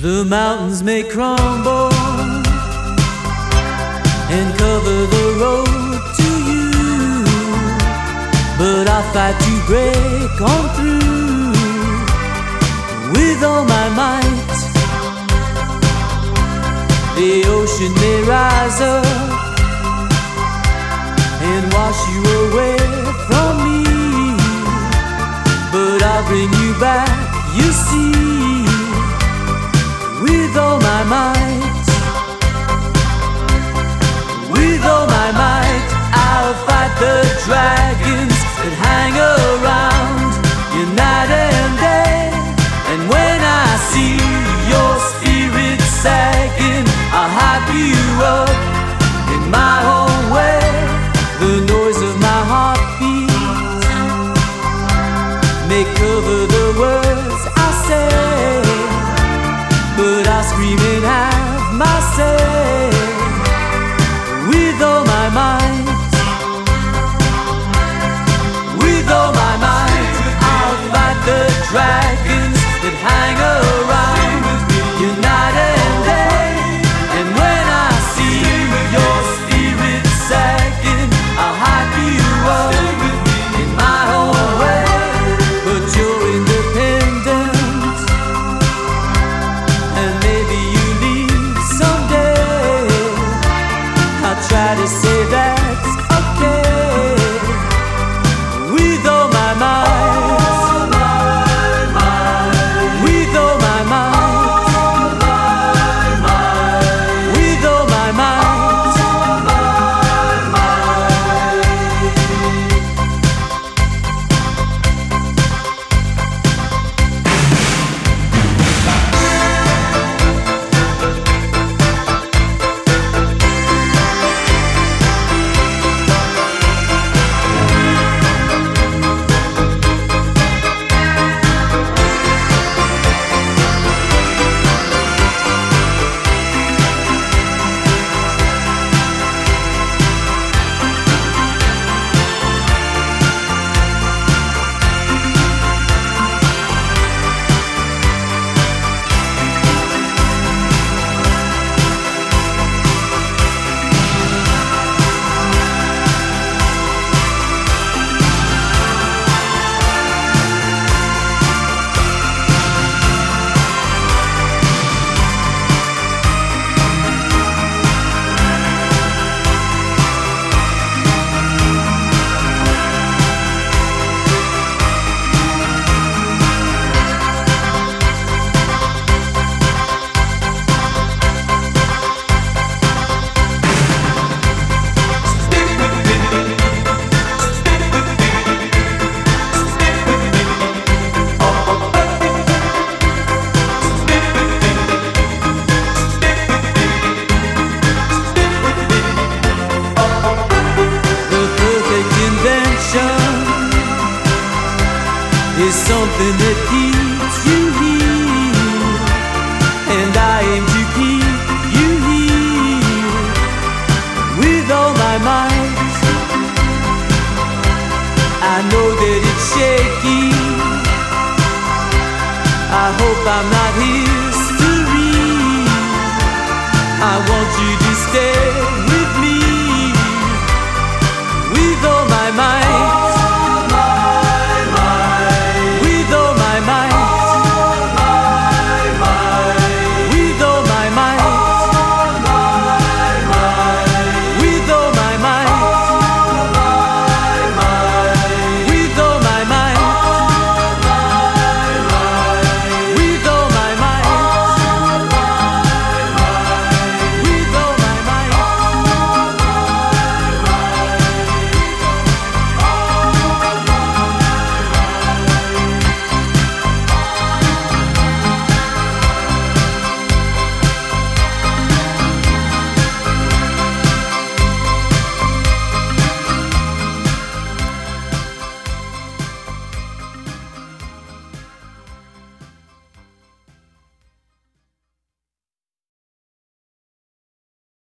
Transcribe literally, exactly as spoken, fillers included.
The mountains may crumble and cover the road to you, but I'll fight to break on through with all my might. The ocean may rise up and wash you away from me, but I'll bring you back, you see, with all my might. With all my might, I'll fight the dragons that hang around you night and day. And when I see your spirit sagging, I'll hype you up in my own way. The noise of my heartbeat may cover the words I say, but I'll scream and have my say. With all my might, with all my might, I'll fight the dragons that hang around you night and day. And when I see your spirit sagging, I'll hype you up in my own way. But you're independent, and maybe you leave someday. I'll try to say that's okay. With all my might, with all my might, with all my might. Is something that keeps you here, and I aim to keep you here with all my might. I know that it's shaky, I hope I'm not history. I want you to stay with me with all my might.